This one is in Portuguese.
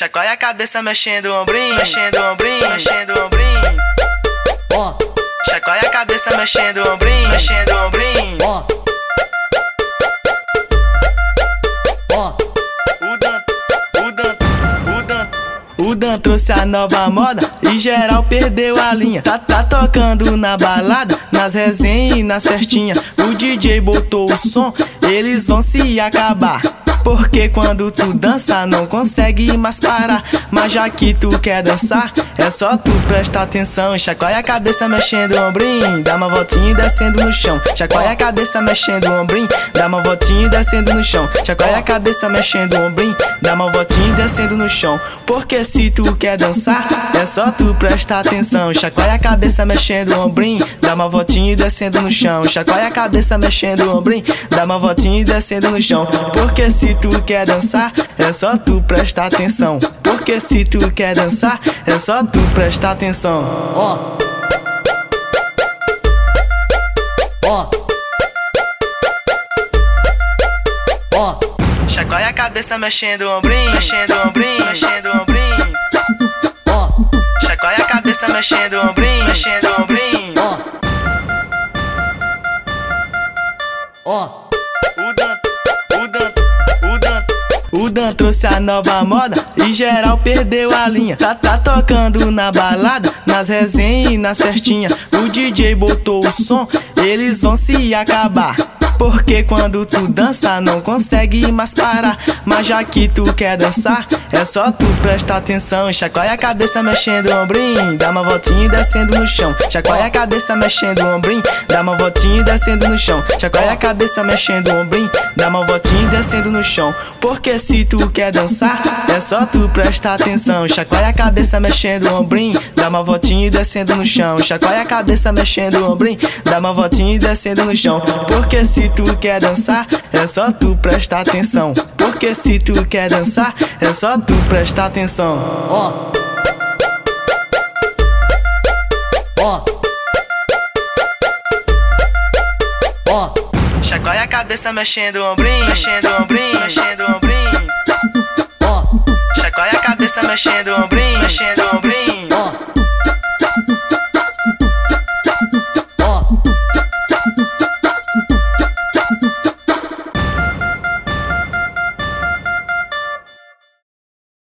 Chacoalha a cabeça mexendo o ombrinho, mexendo o ombrinho, mexendo o ombrinho. Ó, Chacoalha a cabeça mexendo o ombrinho, mexendo o ombrinho. ó, ó. O Dan trouxe a nova moda e geral perdeu a linha. Tá tocando na balada, nas resenhas e nas festinhas. O DJ botou o som, eles vão se acabar. Porque quando tu dança não consegue mais parar. Mas já que tu quer dançar, é só tu prestar atenção. Chacoalha a cabeça mexendo o ombrinho, dá uma voltinha e descendo no chão. Chacoalha a cabeça mexendo o ombrinho, dá uma voltinha e descendo no chão. Chacoalha a cabeça mexendo o ombrinho, dá uma voltinha e descendo no chão. Porque se tu quer dançar, é só tu prestar atenção. Chacoalha a cabeça mexendo o ombrinho, dá uma voltinha e descendo no chão. Chacoalha a cabeça mexendo o ombrinho, dá uma voltinha e descendo no chão. Porque se tu quer dançar, é só tu prestar atenção. Porque se tu quer dançar, é só tu prestar atenção. Ó, ó, ó. Chacoalha a cabeça mexendo o ombrinho, mexendo o ombrinho, mexendo o ombrinho. Ó, Chacoalha a cabeça mexendo o ombrinho, mexendo o ombrinho. ó, ó. O Dan trouxe a nova moda e geral perdeu a linha. Tá tocando na balada, nas resenhas e nas festinhas. O DJ botou o som, eles vão se acabar. Porque quando tu dança não consegue mais parar. Mas já que tu quer dançar, é só tu prestar atenção. Chacoalha a cabeça mexendo o ombrinho, dá uma voltinha e descendo no chão. Chacoalha a cabeça mexendo o ombrinho, dá uma voltinha e descendo no chão. Chacoalha a cabeça mexendo o ombrinho, dá uma voltinha e descendo no chão. Porque se tu quer dançar, é só tu prestar atenção. Chacoalha a cabeça mexendo o ombrinho, dá uma voltinha e descendo no chão. Chacoalha a cabeça mexendo o ombrinho, dá uma voltinha e descendo no chão. Porque se tu quer dançar, é só tu prestar atenção. Porque se tu quer dançar, é só tu prestar atenção. Ó, ó, ó. Chacoalha a cabeça mexendo o ombrinho, mexendo o ombrinho, mexendo o ombrinho. Ó, Chacoalha a cabeça mexendo o ombrinho, mexendo o ombrinho.